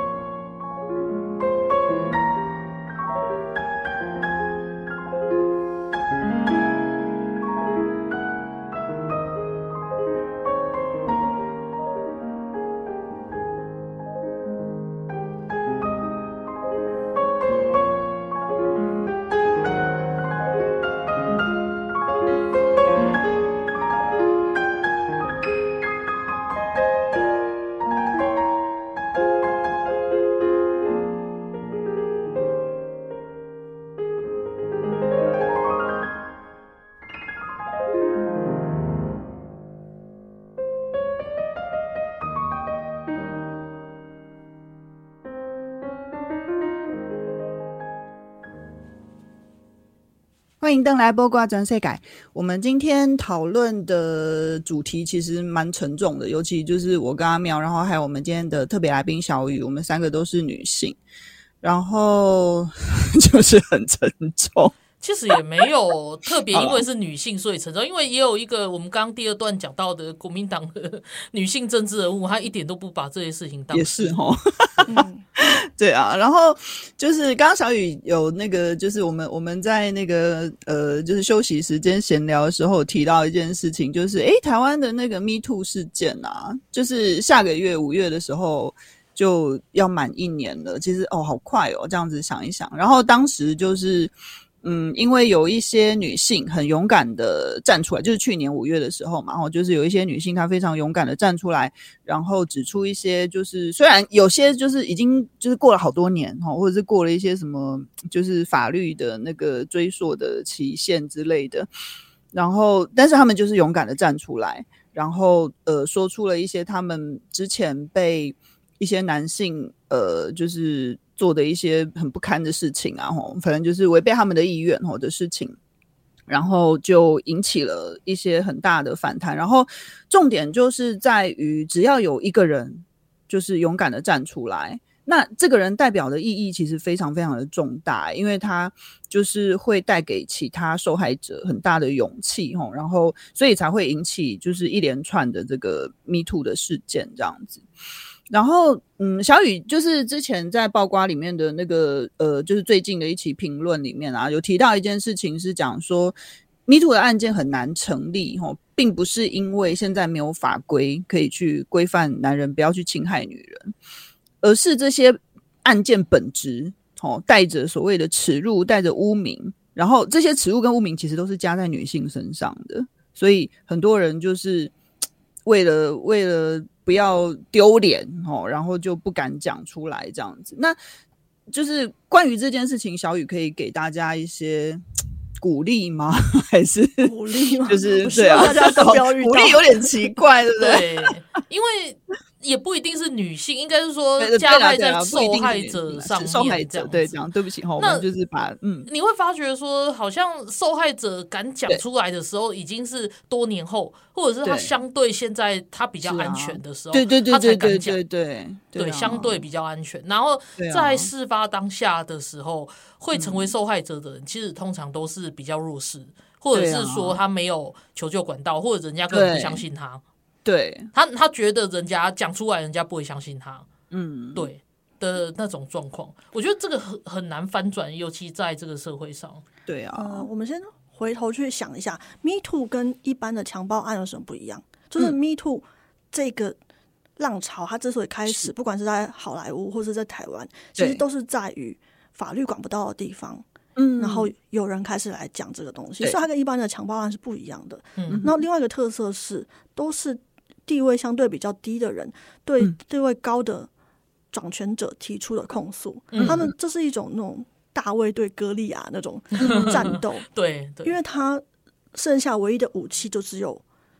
欢迎登来播瓜转世界。我们今天讨论的主题其实蛮沉重的，尤其就是我跟阿妙，然后还有我们今天的特别来宾小雨，我们三个都是女性，然后就是很沉重。 其实也没有特别因为是女性所以沉重，因为也有一个我们刚刚第二段讲到的国民党的女性政治人物，她一点都不把这些事情当事。 也是齁。对啊，然后就是刚刚小雨有那个，就是我们在那个就是休息时间闲聊的时候提到一件事情，就是台湾的那个 Me Too 事件啊，就是下个月5月的时候就要满1年了。其实好快这样子想一想。然后当时就是因为有一些女性很勇敢的站出来，就是去年5月的时候嘛，就是有一些女性她非常勇敢的站出来，然后指出一些就是虽然有些就是已经就是过了好多年或者是过了一些什么就是法律的那个追溯的期限之类的，然后但是他们就是勇敢的站出来，然后说出了一些他们之前被一些男性就是做的一些很不堪的事情啊，反正就是违背他们的意愿的事情，然后就引起了一些很大的反弹。然后重点就是在于只要有一个人就是勇敢的站出来，那这个人代表的意义其实非常非常的重大，因为他就是会带给其他受害者很大的勇气，然后所以才会引起就是一连串的这个 Me Too 的事件这样子。然后小雨就是之前在爆瓜里面的那个就是最近的一期评论里面啊，有提到一件事情是讲说 Me Too 的案件很难成立并不是因为现在没有法规可以去规范男人不要去侵害女人，而是这些案件本质带着所谓的耻辱，带着污名，然后这些耻辱跟污名其实都是加在女性身上的，所以很多人就是为了不要丢脸然后就不敢讲出来这样子。那就是关于这件事情，小雨可以给大家一些鼓励吗？还是鼓励吗？ 就是对啊， 大家都不要遇到鼓励有点奇怪，对不对？ 对，因为也不一定是女性，应该是说加害在受害者上面， 受害者对这样，对不起，我们就是把你会发觉说，好像受害者敢讲出来的时候，已经是多年后，或者是他相对现在他比较安全的时候，他才敢讲，对，相对比较安全。然后在事发当下的时候，会成为受害者的人，其实通常都是比较弱势，或者是说他没有求救管道，或者人家根本不相信他。对，他觉得人家讲出来，人家不会相信他，对的那种状况，我觉得这个很难翻转，尤其在这个社会上。对啊， 我们先回头去想一下 ，Me Too 跟一般的强暴案有什么不一样？就是 Me Too 这个浪潮，它之所以开始，不管是在好莱坞或是在台湾，其实都是在于法律管不到的地方。然后有人开始来讲这个东西，所以它跟一般的强暴案是不一样的。然后另外一个特色是，都是地位相对比较低的人对地位高的掌权者提出的控诉，他们这是一种那种大卫对歌利亚那种战斗。对，因为他剩下唯一的武器就只有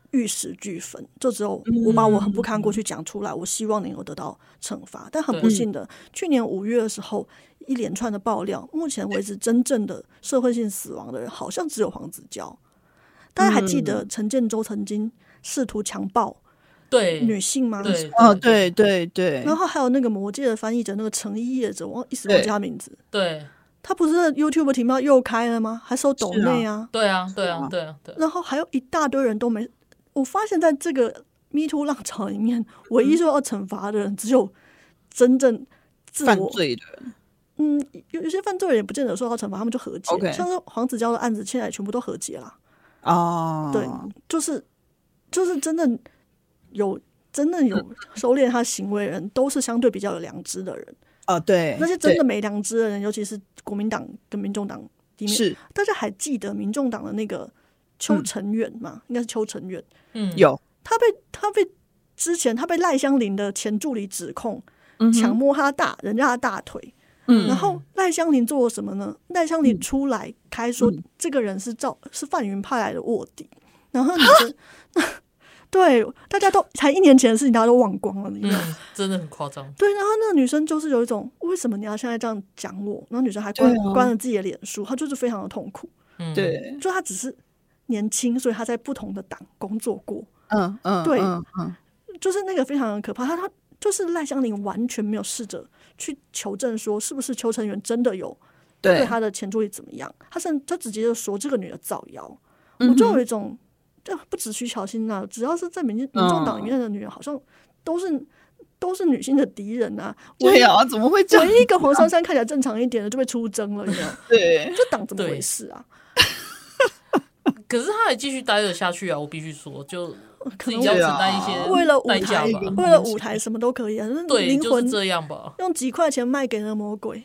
玉石俱焚，就只有我把我很不堪过去讲出来，我希望能够得到惩罚。但很不幸的，去年5月的时候，一连串的爆料，目前为止真正的社会性死亡的人好像只有黄子佼。大家还记得陈建州曾经试图强暴女性吗？ 对对对。 然后还有那个魔戒的翻译者，那个成衣业者，我一时忘记他名字。 对， 他不是 YouTube 频道又开了吗？还收抖内啊？ 对啊。 然后还有一大堆人都没。我发现在这个 Me Too 浪潮里面，唯一受到惩罚的人只有真正自我犯罪的人。 有些犯罪人也不见得受到惩罚，他们就和解。像是黄子佼的案子，现在也全部都和解了。对，就是真的有收敛他行为的人，都是相对比较有良知的人。 对， 那些真的没良知的人，尤其是国民党跟民众党里面， 是大家还记得民众党的那个邱成远吗？应该是邱成远。 有他被之前他被赖香伶的前助理指控强摸人家的大腿。然后赖香伶做了什么呢？赖香伶出来开说，这个人是范云派来的卧底。然后对，大家都才1年前的事情，大家都忘光了，你知道吗？ 真的很夸张。 对，然后那个女生就是有一种，为什么你要现在这样讲我？然后女生还关了自己的脸书，她就是非常的痛苦。 对， 就她只是年轻，所以她在不同的党工作过。对，就是那个非常的可怕。她就是赖香伶完全没有试着去求证说是不是邱成远真的有对他的前助理怎么样，他直接就说这个女的造谣。我就有一种就不只徐巧芯啊，只要是在民众党里面的女人，好像都是女性的敌人啊。 对啊，怎么会这样？ 唯一一个黄珊珊看起来正常一点的就被出征了，你知道？ 对， 这党怎么回事啊？ 可是他还继续待了下去啊！我必须说，就自己要承担一些为了代价吧， 为了舞台什么都可以啊。 对， 灵魂就是这样吧， 用几块钱卖给了魔鬼。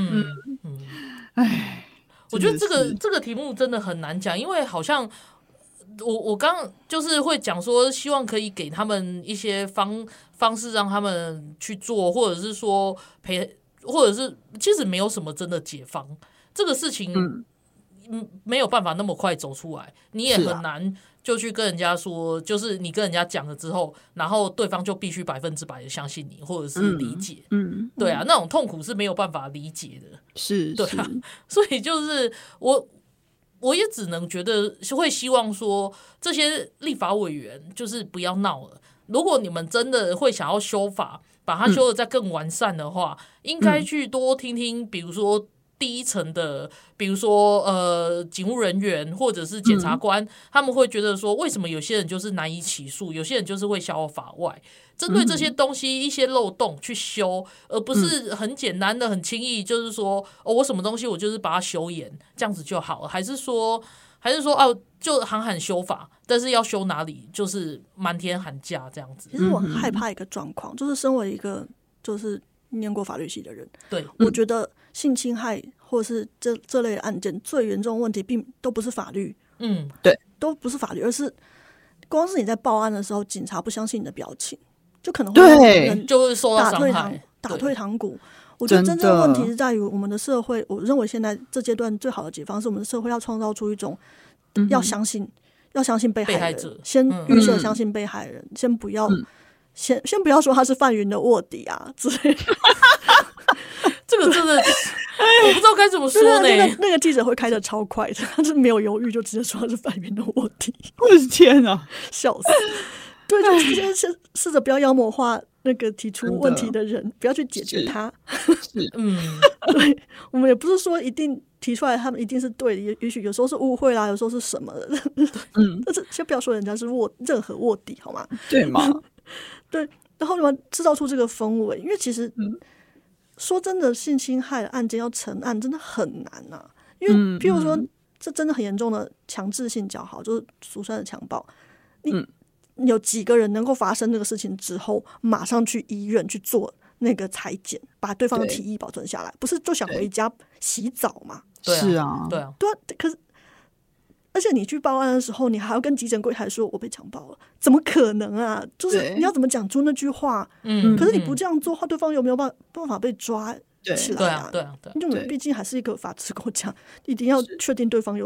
我觉得这个题目真的很难讲，因为好像我刚刚就是会讲说，希望可以给他们一些方式让他们去做，或者是说或者是其实没有什么真的解放这个事情。没有办法那么快走出来，你也很难就去跟人家说，就是你跟人家讲了之后，然后对方就必须100%的相信你，或者是理解。对啊，那种痛苦是没有办法理解的。对啊，所以就是我也只能觉得会希望说，这些立法委员就是不要闹了。如果你们真的会想要修法，把它修得再更完善的话，应该去多听听，比如说第一层的，比如说警务人员或者是检察官，他们会觉得说，为什么有些人就是难以起诉，有些人就是会逍遥法外？针对这些东西一些漏洞去修，而不是很简单的、很轻易，就是说我什么东西我就是把它修严，这样子就好了，还是说就喊修法，但是要修哪里，就是满天喊价这样子。 其实我很害怕一个状况，就是身为一个就是念过法律系的人， 对， 我觉得性侵害或是这类案件最严重的问题都不是法律， 对， 都不是法律，而是光是你在报案的时候，警察不相信你的表情，就可能会让人就会受到伤害， 打退堂鼓。我觉得真正的问题是在于我们的社会，我认为现在这阶段最好的解放是我们的社会要创造出一种要相信被害人，先预设相信被害人，先不要说他是范云的卧底啊之类的。 这个真的我不知道该怎么说呢。 那个记者会开得超快的，他是没有犹豫就直接说他是范云的卧底。 我的天啊， 笑死！对，就直接试着不要妖魔化那个提出问题的人，不要去解决他。对，我们也不是说一定提出来他们一定是对的，也许有时候是误会啦，有时候是什么的。但是先不要说人家是任何卧底好吗？ 对吗？ 对，然后你们制造出这个氛围，因为其实说真的，性侵害的案件要成案真的很难啊。因为譬如说，这真的很严重的强制性交好，就是俗称的强暴，你有几个人能够发生这个事情之后，马上去医院去做那个裁剪，把对方的体液保存下来，不是就想回家洗澡吗？ 是啊， 对啊。可是，而且你去报案的时候，你还要跟急诊柜台说我被强暴了，怎么可能啊？就是你要怎么讲出那句话？可是你不这样做的话，对方有没有办法被抓起来啊？ 对啊， 因为毕竟还是一个法治国家，一定要确定对方有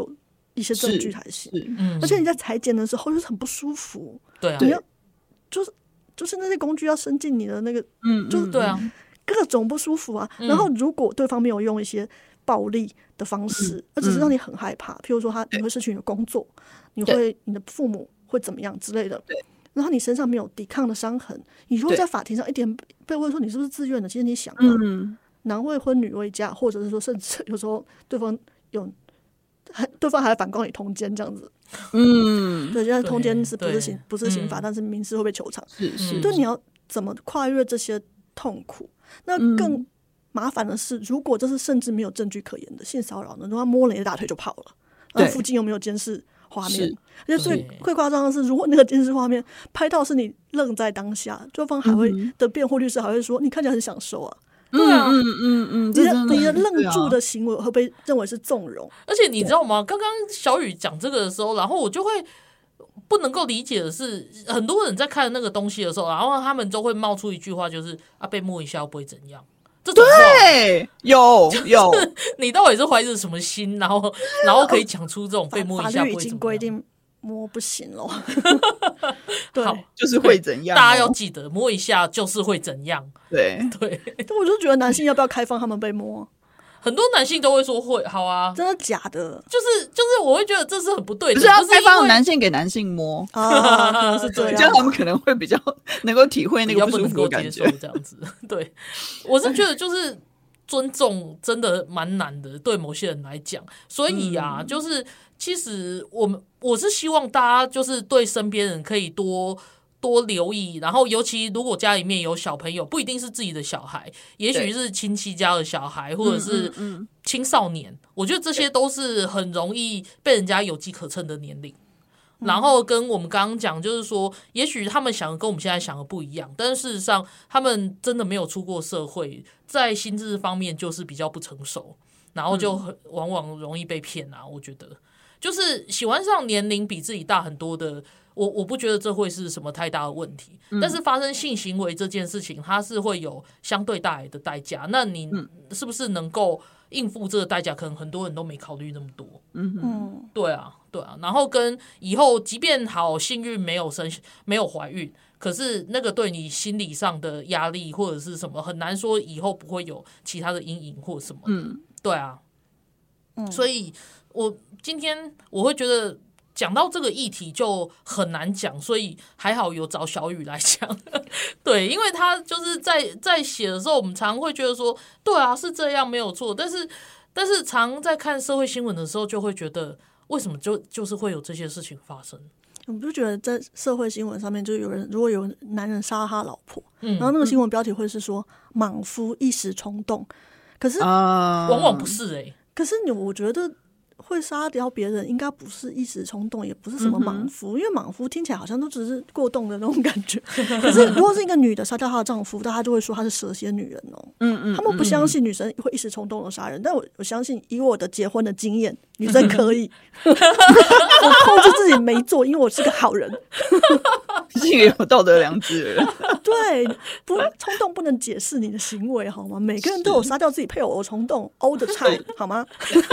一些证据才行。 嗯， 而且你在裁剪的时候就是很不舒服， 对啊， 你要就是那些工具要伸进你的那个，就是对啊， 各种不舒服啊。然后如果对方没有用一些暴力的方式，而只是让你很害怕，譬如说你会失去你的工作，你的父母会怎么样之类的，然后你身上没有抵抗的伤痕，你如果在法庭上一点被问说你是不是自愿的，其实你想嘛，男未婚女未嫁，或者是说甚至有时候对方还反告你通奸这样子，对，现在通奸是不是刑法，但是民事会被求偿，就你要怎么跨越这些痛苦？那更麻烦的是，如果这是甚至没有证据可言的性骚扰呢，他摸了你的大腿就跑了，然后附近又没有监视画面，而且最夸张的是，如果那个监视画面拍到是你愣在当下，对方还会的辩护律师还会说你看起来很享受啊。对啊，你的愣住的行为会被认为是纵容。 而且你知道吗？刚刚小雨讲这个的时候，然后我就会不能够理解的是，很多人在看那个东西的时候，然后他们都会冒出一句话，就是被摸一下不会怎样。这种话对，有你到底是怀着什么心，然后可以讲出这种被摸一下不会怎么样？ 法律已经规定摸不行了。对， 就是会怎样？ 大家要记得，摸一下就是会怎样。 对， 我就觉得男性要不要开放他们被摸？ 很多男性都会说会，好啊， 真的假的？ 就是我会觉得这是很不对的， 就是要开放男性给男性摸啊，是这样， 这样他们可能会比较能够体会那个不舒服的感觉， 这样子。对，我是觉得就是尊重真的蛮难的，对某些人来讲。所以啊，就是其实我是希望大家就是对身边人可以多留意，然后尤其如果家里面有小朋友，不一定是自己的小孩，也许是亲戚家的小孩，或者是青少年，我觉得这些都是很容易被人家有机可乘的年龄。然后跟我们刚刚讲，就是说，也许他们想的跟我们现在想的不一样，但是事实上，他们真的没有出过社会，在心智方面就是比较不成熟，然后就往往容易被骗啊。我觉得，就是喜欢上年龄比自己大很多的。我不觉得这会是什么太大的问题，但是发生性行为这件事情，它是会有相对大的代价。那你是不是能够应付这个代价？可能很多人都没考虑那么多。对啊。然后跟以后，即便好幸运没有怀孕，可是那个对你心理上的压力或者是什么，很难说以后不会有其他的阴影或什么。对啊。所以今天我会觉得。讲到这个议题就很难讲，所以还好有找小雨来讲。对，因为他就是在写的时候，我们常会觉得说，对啊，是这样没有错。但是常在看社会新闻的时候，就会觉得为什么就是会有这些事情发生？ 我不觉得在社会新闻上面，就如果有男人杀他老婆，然后那个新闻标题会是说莽夫一时冲动，可是往往不是可是我觉得。会杀掉别人应该不是一时冲动，也不是什么莽夫，因为莽夫听起来好像都只是过动的那种感觉。可是如果是一个女的杀掉她的丈夫，大家就会说她是蛇蝎女人哦。他们不相信女生会一时冲动的杀人，但我相信以我的结婚的经验，女生可以。我控制自己没做，因为我是个好人， 是一个有道德良知的人。 对，冲动不能解释你的行为好吗？每个人都有杀掉自己配偶的冲动 ，all the time 好吗？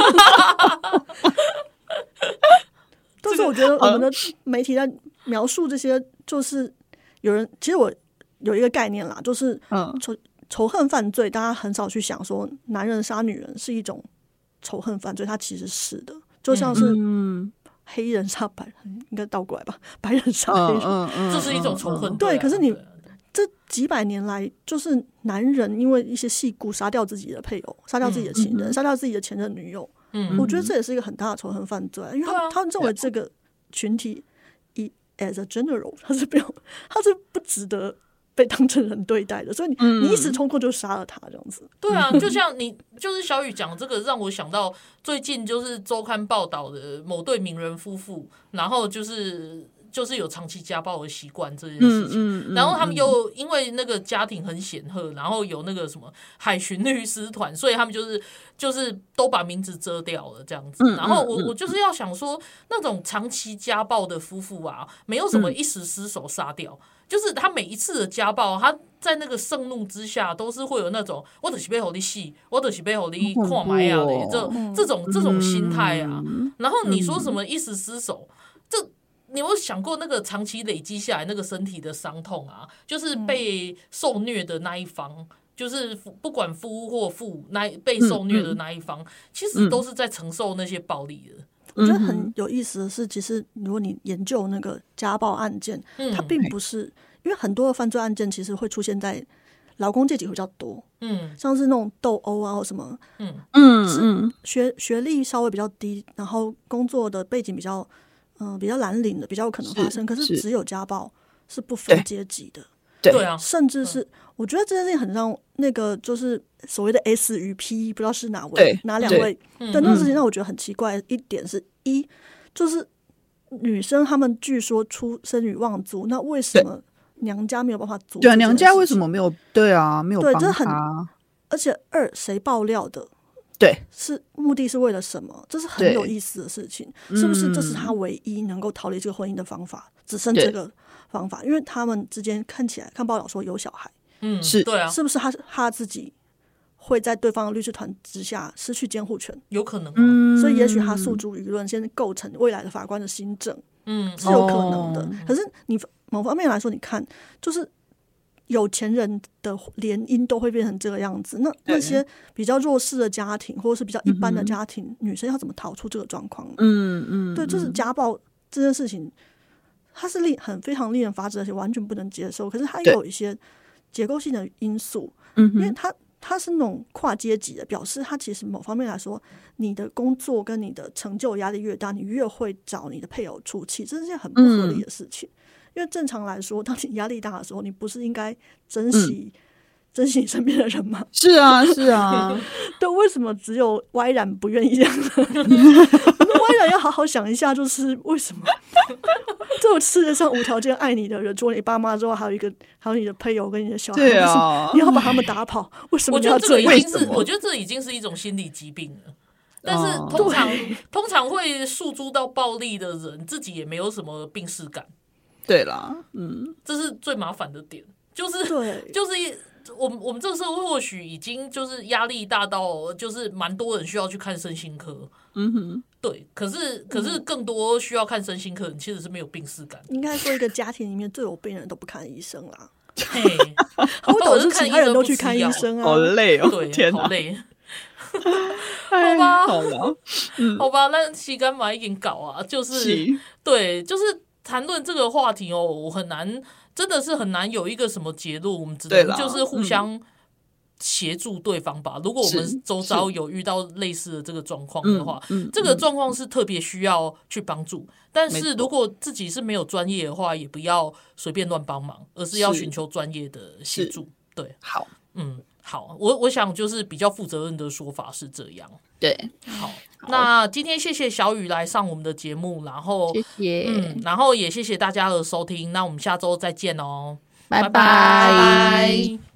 但是我觉得我们的媒体在描述这些，就是其实我有一个概念啦，就是仇恨犯罪，大家很少去想说男人杀女人是一种仇恨犯罪，它其实是的，就像是黑人杀白人，应该倒过来吧，白人杀黑人， 这是一种仇恨。 对，可是你这几百年来，就是男人因为一些细故杀掉自己的配偶，杀掉自己的情人，杀掉自己的前任女友。我觉得这也是一个很大的仇恨犯罪，因为他认为这个群体as a general， 他是不值得被当成人对待的，所以你一时冲动就杀了他这样子。 对啊，就像就是小雨讲这个，让我想到最近就是周刊报道的某对名人夫妇，然后就是就是有长期家暴的习惯这件事情，然后他们又因为那个家庭很显赫，然后有那个什么海巡律师团，所以他们就是都把名字遮掉了这样子。然后我就是要想说，那种长期家暴的夫妇啊，没有什么一时失手杀掉。就是他每一次的家暴，他在那个盛怒之下，都是会有那种我就是要给你死，我就是要给你看埋啊嘞，这种心态啊。然后你说什么一时失手，你有想过那个长期累积下来那个身体的伤痛啊？就是被受虐的那一方，就是不管夫或妇被受虐的那一方，其实都是在承受那些暴力的。 我觉得很有意思的是，其实如果你研究那个家暴案件，它并不是因为很多的犯罪案件其实会出现在劳工阶级会比较多，像是那种斗殴啊或什么，学历稍微比较低，然后工作的背景比较蓝领的比较有可能发生，可是只有家暴是不分阶级的。 对啊， 甚至是我觉得这件事情很让那个就是所谓的 S 与 P 不知道是哪两位的那个事情让我觉得很奇怪。一点是就是女生她们据说出生于望族，那为什么娘家没有办法阻止？ 对啊，娘家为什么没有？对啊，没有帮这他。 而且谁爆料的？ 对， 是目的是为了什么？这是很有意思的事情。是不是这是他唯一能够逃离这个婚姻的方法？只剩这个方法，因为他们之间看起来看报道说有小孩， 是对啊， 是不是他自己会在对方的律师团之下失去监护权？ 有可能， 所以也许他诉诸舆论，先构成未来的法官的心证，是有可能的。可是你某方面来说，你看，就是有钱人的联姻都会变成这个样子，那些比较弱势的家庭或者是比较一般的家庭，女生要怎么逃出这个状况？对，就是家暴这件事情。它是非常令人发指，而且完全不能接受。可是它有一些结构性的因素，因为它是那种跨阶级的，表示它其实某方面来说，你的工作跟你的成就压力越大，你越会找你的配偶出气，这是件很不合理的事情。因为正常来说，当你压力大的时候，你不是应该珍惜你身边的人吗？ 是啊，是啊。 对，为什么只有歪然不愿意这样？歪然要好好想一下，就是为什么这个世界上无条件爱你的人，除了你爸妈之外，还有你的配偶跟你的小孩， 对啊， 你要把他们打跑？为什么你要这样？ 我觉得这已经是一种心理疾病了。但是通常会诉诸到暴力的人，自己也没有什么病识感。 对啦， 这是最麻烦的点，就是我们这个社会或许已经就是压力大到，就是蛮多人需要去看身心科。对，可是更多需要看身心科的人其实是没有病识感。 应该说，一个家庭里面最有病的人都不看医生啦。 嘿， 或者是其他人都去看医生啊， 好累哦， 对， 天哪， 好累。好吧， 好吧，那时间嘛已经搞啊，就是对，就是谈论这个话题哦，我真的是很难有一个什么结论，我们只能就是互相协助对方吧。如果我们周遭有遇到类似的这个状况的话，这个状况是特别需要去帮助。但是如果自己是没有专业的话，也不要随便乱帮忙，而是要寻求专业的协助。对， 好， 好，我想就是比较负责任的说法是这样。 对， 好，那今天谢谢小雨来上我们的节目，然后谢谢， 然后也谢谢大家的收听，那我们下周再见哦， 拜拜。